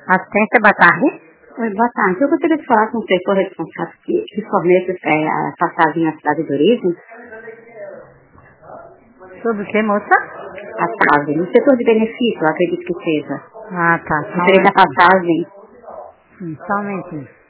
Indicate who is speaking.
Speaker 1: Assistência, boa tarde.
Speaker 2: Oi, boa tarde. Eu gostaria de falar com o setor responsável que fornece a passagem à cidade de origem.
Speaker 1: Sobre o que, moça?
Speaker 2: Passagem. No setor de benefício, eu acredito que seja.
Speaker 1: Ah, tá.
Speaker 2: Gostaria da passagem.
Speaker 1: Só um momentinho.